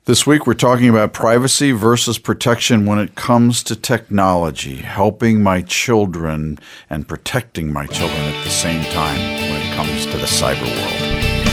This week, we're talking about privacy versus protection when it comes to technology, helping my children and protecting my children at the same time when it comes to the cyber world.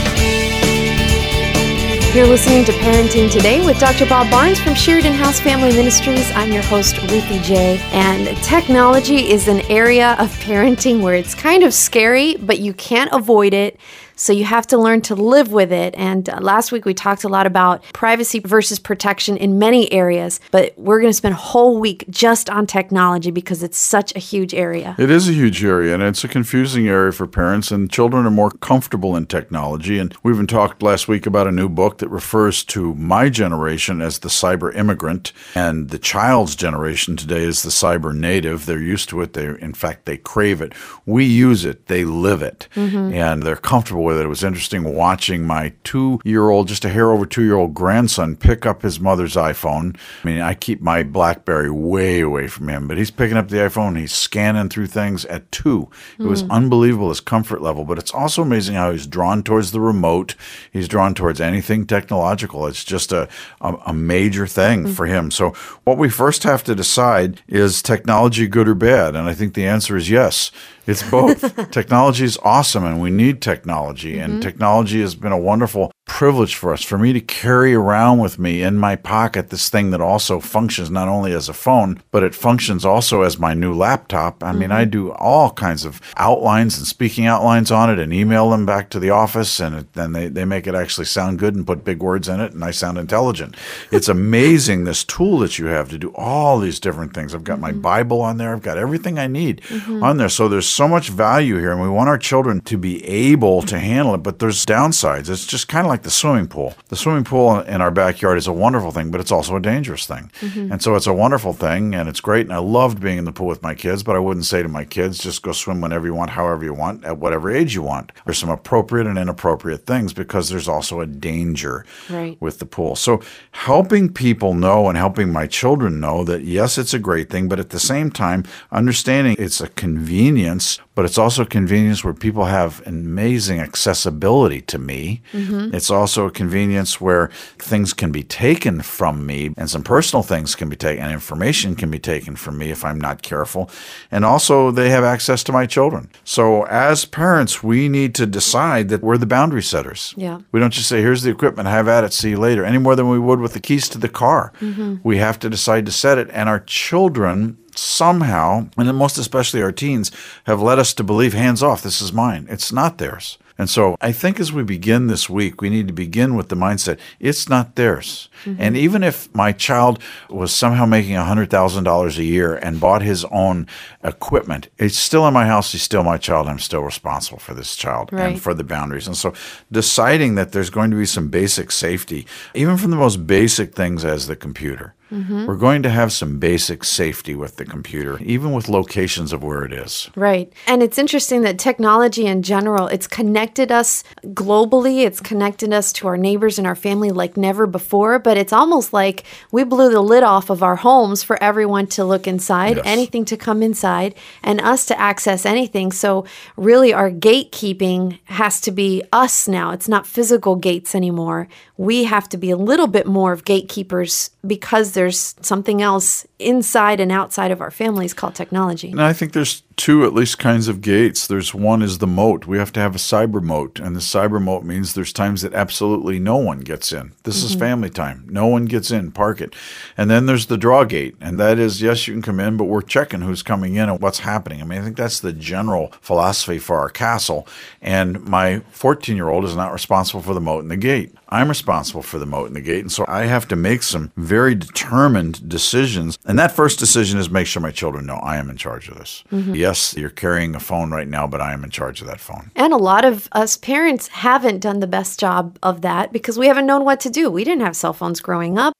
You're listening to Parenting Today with Dr. Bob Barnes from Sheridan House Family Ministries. I'm your host, Ruthie J. And technology is an area of parenting where it's kind of scary, but you can't avoid it. So you have to learn to live with it. And last week we talked a lot about privacy versus protection in many areas, but we're going to spend a whole week just on technology because it's such a huge area. It is a huge area, and it's a confusing area for parents, and children are more comfortable in technology. And we even talked last week about a new book that refers to my generation as the cyber immigrant, and the child's generation today is the cyber native. They're used to it. In fact, they crave it. We use it. They live it. And they're comfortable with it. It was interesting watching my 2-year-old, just a hair over 2-year-old grandson pick up his mother's iPhone. I mean, I keep my BlackBerry way away from him, but he's picking up the iPhone. He's scanning through things at 2. It was unbelievable, his comfort level, but it's also amazing how he's drawn towards the remote. He's drawn towards anything technological. It's just a major thing for him. So what we first have to decide is technology good or bad? And I think the answer is yes. It's both. Technology is awesome, and we need technology. And technology has been a wonderful privilege for us, for me to carry around with me in my pocket this thing that also functions not only as a phone, but it functions also as my new laptop. I mean, I do all kinds of outlines and speaking outlines on it and email them back to the office, and then they make it actually sound good and put big words in it, and I sound intelligent. It's amazing, this tool that you have to do all these different things. I've got my Bible on there. I've got everything I need on there. So there's so much value here, and we want our children to be able to handle it, but there's downsides. It's just kind of like the swimming pool. The swimming pool in our backyard is a wonderful thing, but it's also a dangerous thing. And so it's a wonderful thing, and it's great, and I loved being in the pool with my kids, but I wouldn't say to my kids, just go swim whenever you want, however you want, at whatever age you want. There's some appropriate and inappropriate things because there's also a danger with the pool. So helping people know and helping my children know that, yes, it's a great thing, but at the same time, understanding it's a convenience, but it's also a convenience where people have amazing accessibility to me. It's also a convenience where things can be taken from me, and some personal things can be taken, and information can be taken from me if I'm not careful. And also they have access to my children. So as parents, we need to decide that we're the boundary setters. We don't just say, here's the equipment, have at it, see you later, any more than we would with the keys to the car. We have to decide to set it, and our children somehow, and most especially our teens, have led us to believe, hands off, this is mine. It's not theirs. And so I think as we begin this week, we need to begin with the mindset, it's not theirs. And even if my child was somehow making $100,000 a year and bought his own equipment, it's still in my house, he's still my child, I'm still responsible for this child and for the boundaries. And so deciding that there's going to be some basic safety, even from the most basic things as the computer. We're going to have some basic safety with the computer, even with locations of where it is. Right. And it's interesting that technology in general, it's connected us globally. It's connected us to our neighbors and our family like never before. But it's almost like we blew the lid off of our homes for everyone to look inside, anything to come inside, and us to access anything. So really our gatekeeping has to be us now. It's not physical gates anymore. We have to be a little bit more of gatekeepers because there's something else inside and outside of our families called technology. And I think there's two at least kinds of gates. There's one is the moat. We have to have a cyber moat, and the cyber moat means there's times that absolutely no one gets in. This is family time. No one gets in. Park it. And then there's the draw gate, and that is, yes, you can come in, but we're checking who's coming in and what's happening. I mean, I think that's the general philosophy for our castle, and my 14-year-old is not responsible for the moat and the gate. I'm responsible for the moat and the gate, and so I have to make some very determined decisions. And that first decision is make sure my children know I am in charge of this. Yes, you're carrying a phone right now, but I am in charge of that phone. And a lot of us parents haven't done the best job of that because we haven't known what to do. We didn't have cell phones growing up.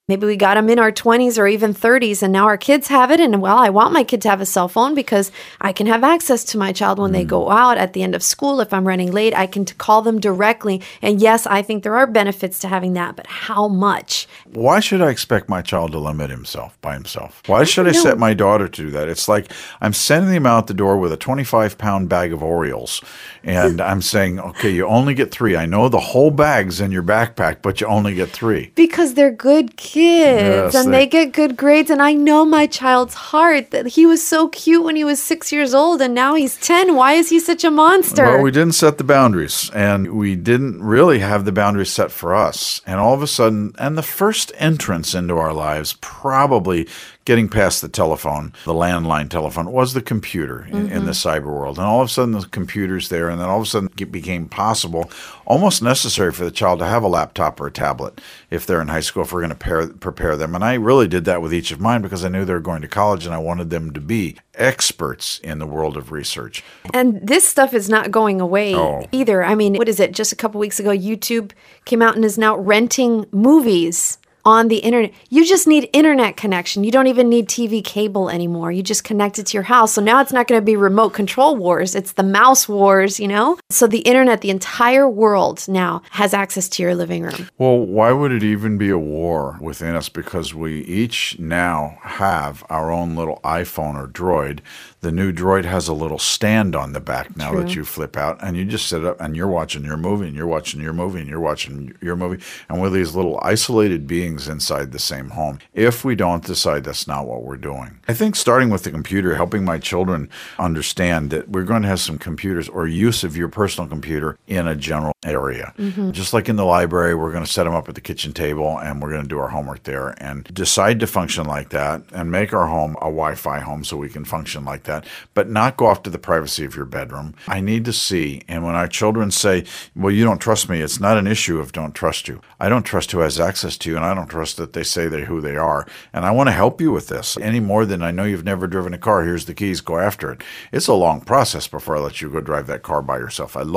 Maybe we got them in our 20s or even 30s, and now our kids have it. And well, I want my kid to have a cell phone because I can have access to my child when they go out at the end of school. If I'm running late, I can call them directly. And yes, I think there are benefits to having that, but how much? Why should I expect my child to limit himself by himself? Why should I set my daughter to do that? It's like I'm sending him out the door with a 25-pound bag of Oreos, and I'm saying, okay, you only get 3. I know the whole bag's in your backpack, but you only get 3. Because they're good kids. Yes, and they get good grades. And I know my child's heart that he was so cute when he was 6 years old and now he's 10. Why is he such a monster? Well, we didn't set the boundaries, and we didn't really have the boundaries set for us. And all of a sudden, and the first entrance into our lives, probably getting past the telephone, the landline telephone, was the computer in the cyber world. And all of a sudden, the computer's there, and then all of a sudden it became possible, almost necessary for the child to have a laptop or a tablet if they're in high school, if we're going to prepare them. And I really did that with each of mine because I knew they were going to college, and I wanted them to be experts in the world of research. And this stuff is not going away either. I mean, what is it? Just a couple weeks ago, YouTube came out and is now renting movies on the internet. You just need internet connection. You don't even need TV cable anymore. You just connect it to your house. So now it's not going to be remote control wars. It's the mouse wars, So the internet, the entire world now has access to your living room. Well, why would it even be a war within us? Because we each now have our own little iPhone or Droid. The new Droid has a little stand on the back now that you flip out, and you just sit up and you're watching your movie, and you're watching your movie, and you're watching your movie. And we're these little isolated beings inside the same home if we don't decide that's not what we're doing. I think starting with the computer, helping my children understand that we're going to have some computers or use of your personal computer in a general area. Just like in the library, we're going to set them up at the kitchen table and we're going to do our homework there and decide to function like that and make our home a Wi-Fi home so we can function like that, but not go off to the privacy of your bedroom. I need to see, and when our children say, well, you don't trust me, it's not an issue of don't trust you. I don't trust who has access to you, and I don't trust that they say they're who they are. And I want to help you with this any more than I know you've never driven a car. Here's the keys, go after it. It's a long process before I let you go drive that car by yourself. A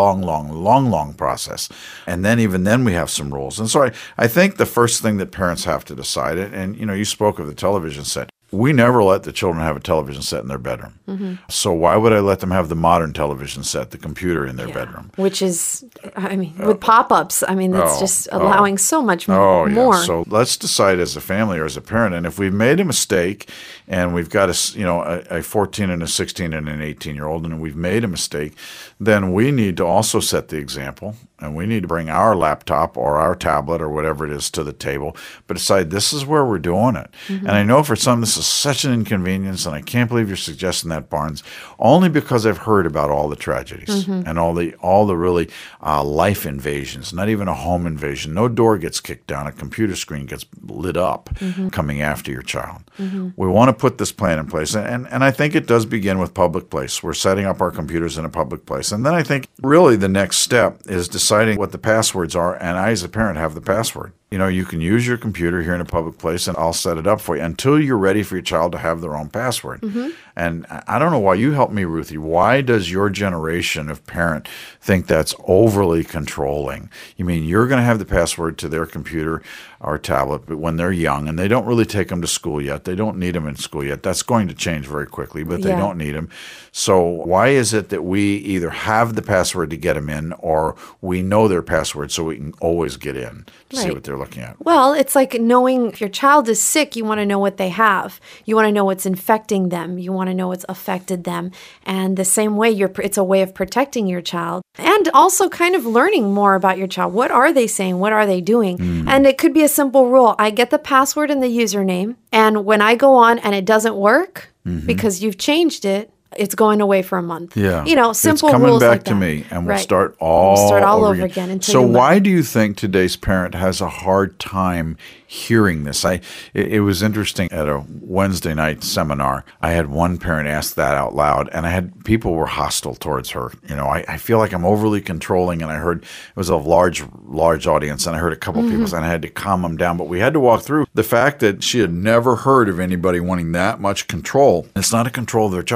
long process. And then even then we have some rules. And so I think the first thing that parents have to decide, and you spoke of the television set. We never let the children have a television set in their bedroom. So why would I let them have the modern television set, the computer in their bedroom? Which is, with pop-ups, that's just allowing so much more. Yeah. So let's decide as a family or as a parent, and if we've made a mistake and we've got a 14 and a 16 and an 18-year-old, and we've made a mistake, then we need to also set the example, and we need to bring our laptop or our tablet or whatever it is to the table, but decide this is where we're doing it. And I know for some this is such an inconvenience, and I can't believe you're suggesting that, Barnes, only because I've heard about all the tragedies and all the really life invasions, not even a home invasion. No door gets kicked down. A computer screen gets lit up coming after your child. We want to put this plan in place, and I think it does begin with public place. We're setting up our computers in a public place. And then I think really the next step is deciding what the passwords are, and I as a parent have the password. You can use your computer here in a public place, and I'll set it up for you until you're ready for your child to have their own password. And I don't know why. You help me, Ruthie. Why does your generation of parent think that's overly controlling? You mean you're going to have the password to their computer or tablet, but when they're young, and they don't really take them to school yet. They don't need them in school yet. That's going to change very quickly, but they don't need them. So why is it that we either have the password to get them in, or we know their password so we can always get in to see what they're looking at? Well, it's like knowing if your child is sick, you want to know what they have. You want to know what's infecting them. You want to know what's affected them. And the same way, it's a way of protecting your child. And also kind of learning more about your child. What are they saying? What are they doing? And it could be a simple rule. I get the password and the username. And when I go on and it doesn't work because you've changed it, it's going away for a month. Yeah. Simple it's coming rules back like to that. me, and we'll start all over again. Until why do you think today's parent has a hard time hearing this? It was interesting at a Wednesday night seminar. I had one parent ask that out loud, and I had people were hostile towards her. I feel like I'm overly controlling, and I heard it was a large audience, and I heard a couple people, and I had to calm them down. But we had to walk through the fact that she had never heard of anybody wanting that much control. It's not a control of their child; it's a control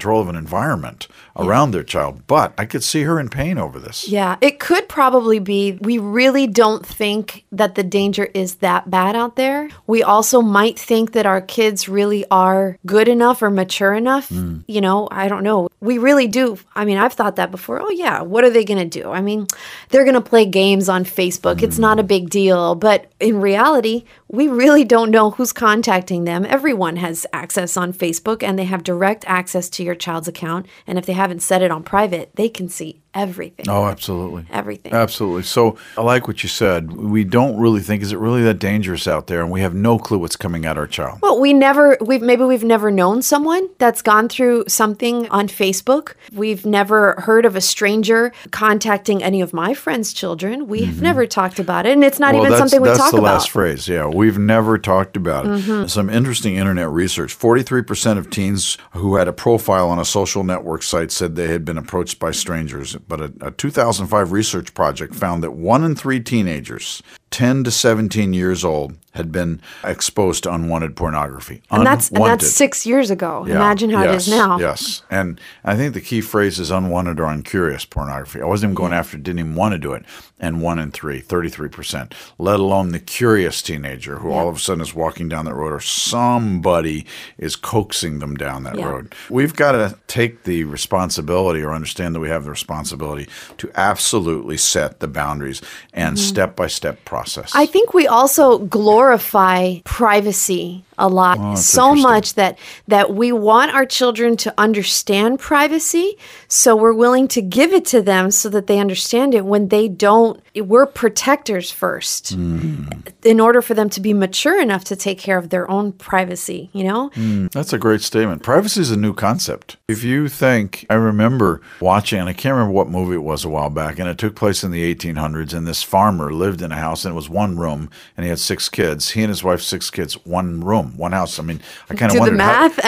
control of an environment around their child. But I could see her in pain over this. Yeah, it could probably be we really don't think that the danger is that bad out there. We also might think that our kids really are good enough or mature enough. You know, I don't know. We really do. I mean, I've thought that before. Oh, yeah, what are they going to do? I mean, they're going to play games on Facebook. It's not a big deal. But in reality, we really don't know who's contacting them. Everyone has access on Facebook, and they have direct access to your child's account. And if they haven't set it on private, they can see everything. Oh, absolutely. Everything. Absolutely. So I like what you said. We don't really think, is it really that dangerous out there? And we have no clue what's coming at our child. Well, we've never known someone that's gone through something on Facebook. We've never heard of a stranger contacting any of my friends' children. We've never talked about it. And it's not even something we talk about. That's the last phrase. Yeah. We've never talked about it. Some interesting internet research. 43% of teens who had a profile on a social network site said they had been approached by strangers. But a 2005 research project found that 1 in 3 teenagers 10 to 17 years old had been exposed to unwanted pornography. And that's 6 years ago. Yeah. Imagine how it is now. Yes. And I think the key phrase is unwanted or uncurious pornography. I wasn't even going after it, didn't even want to do it. And 1 in 3, 33%, let alone the curious teenager who all of a sudden is walking down that road or somebody is coaxing them down that road. We've got to take the responsibility or understand that we have the responsibility to absolutely set the boundaries and step-by-step process. I think we also glorify privacy a lot, so much that we want our children to understand privacy, so we're willing to give it to them so that they understand it. When they don't, we're protectors first in order for them to be mature enough to take care of their own privacy, you know? That's a great statement. Privacy is a new concept. If you think, I remember watching, and I can't remember what movie it was a while back, and it took place in the 1800s, and this farmer lived in a house, and it was one room, and he had 6 kids. He and his wife, 6 kids, one room. One house. I mean, I kind of wondered the math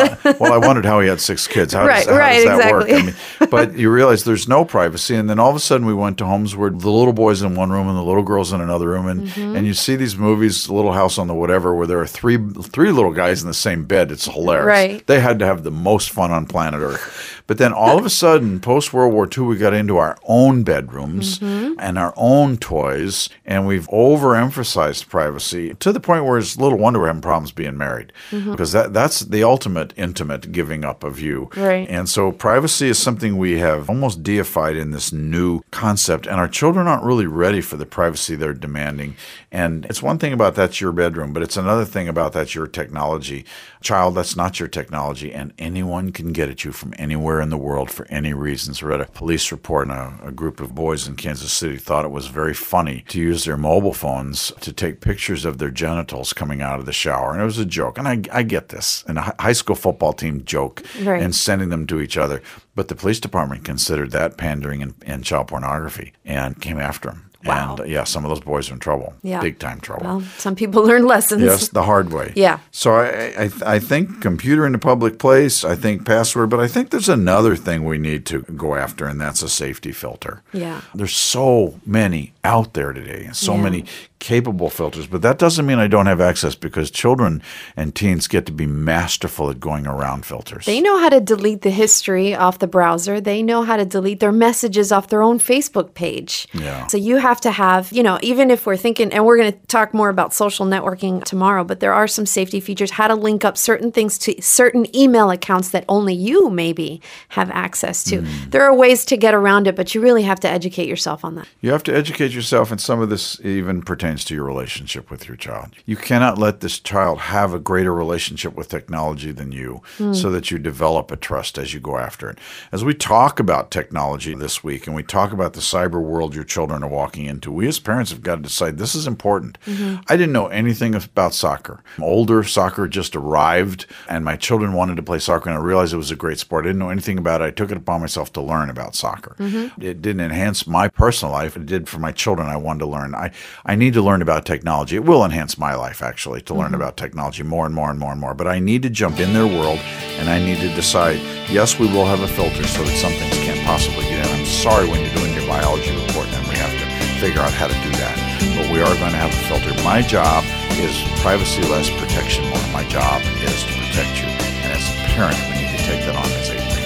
I wondered how he had 6 kids. How does that work? I mean, but you realize there's no privacy, and then all of a sudden we went to homes where the little boys in one room and the little girls in another room, and you see these movies, Little House on the Whatever, where there are three little guys in the same bed. It's hilarious. Right. They had to have the most fun on planet Earth. But then all of a sudden, post World War II, we got into our own bedrooms and our own toys, and we've overemphasized privacy to the point where it's little wonder we're having problems being married, because that's the ultimate intimate giving up of you. Right. And so privacy is something we have almost deified in this new concept, and our children aren't really ready for the privacy they're demanding. And it's one thing about that's your bedroom, but it's another thing about that's your technology. Child, that's not your technology, and anyone can get at you from anywhere in the world for any reasons. I read a police report, and a group of boys in Kansas City thought it was very funny to use their mobile phones to take pictures of their genitals coming out of the shower. And it was a joke. And I get this. And a high school football team joke and sending them to each other. But the police department considered that pandering and child pornography and came after them. Wow. And some of those boys are in trouble, big time trouble. Well, some people learn lessons. Yes, the hard way. Yeah. So I think computer in a public place, I think password, but I think there's another thing we need to go after, and that's a safety filter. Yeah. There's so many out there today, and so many capable filters, but that doesn't mean I don't have access, because children and teens get to be masterful at going around filters. They know how to delete the history off the browser. They know how to delete their messages off their own Facebook page. Yeah. So you have to have, even if we're thinking, and we're going to talk more about social networking tomorrow, but there are some safety features, how to link up certain things to certain email accounts that only you maybe have access to. There are ways to get around it, but you really have to educate yourself on that. You have to educate yourself, and some of this even pertains to your relationship with your child. You cannot let this child have a greater relationship with technology than you, so that you develop a trust as you go after it. As we talk about technology this week, and we talk about the cyber world your children are walking into, we as parents have got to decide this is important. I didn't know anything about soccer. Older soccer just arrived, and my children wanted to play soccer, and I realized it was a great sport. I didn't know anything about it. I took it upon myself to learn about soccer. It didn't enhance my personal life. It did for my children. I wanted to learn. I need to learn about technology. It will enhance my life, actually, to learn about technology more and more and more and more. But I need to jump in their world, and I need to decide, yes, we will have a filter so that some things can't possibly get in. I'm sorry when you're doing your biology report, and we have to figure out how to do that. But we are going to have a filter. My job is privacy less, protection more. My job is to protect you. And as a parent, we need to take that on as a parent.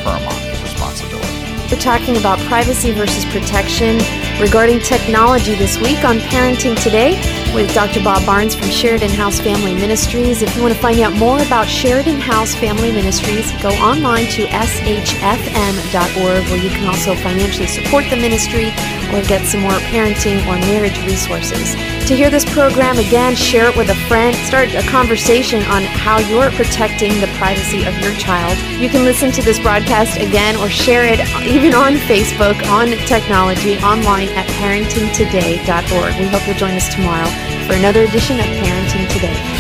paramount responsibility. We're talking about privacy versus protection regarding technology this week on Parenting Today with Dr. Bob Barnes from Sheridan House Family Ministries. If you want to find out more about Sheridan House Family Ministries, go online to shfm.org, where you can also financially support the ministry or get some more parenting or marriage resources. To hear this program again, share it with a friend, start a conversation on how you're protecting the privacy of your child. You can listen to this broadcast again or share it even on Facebook, on technology, online at parentingtoday.org. We hope you'll join us tomorrow for another edition of Parenting Today.